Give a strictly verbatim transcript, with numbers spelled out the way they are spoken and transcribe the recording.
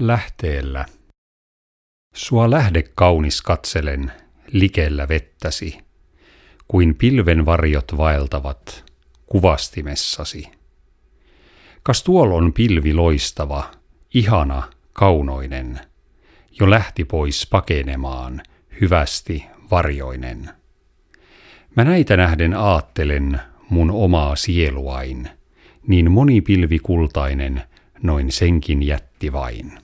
Lähteellä. Sua lähde kaunis katselen likellä vettäsi, kuin pilven varjot vaeltavat kuvastimessasi. Kas tuol on pilvi loistava, ihana, kaunoinen, jo lähti pois pakenemaan, hyvästi varjoinen. Mä näitä nähden aattelen mun omaa sieluain, niin moni pilvi kultainen noin senkin jätti vain.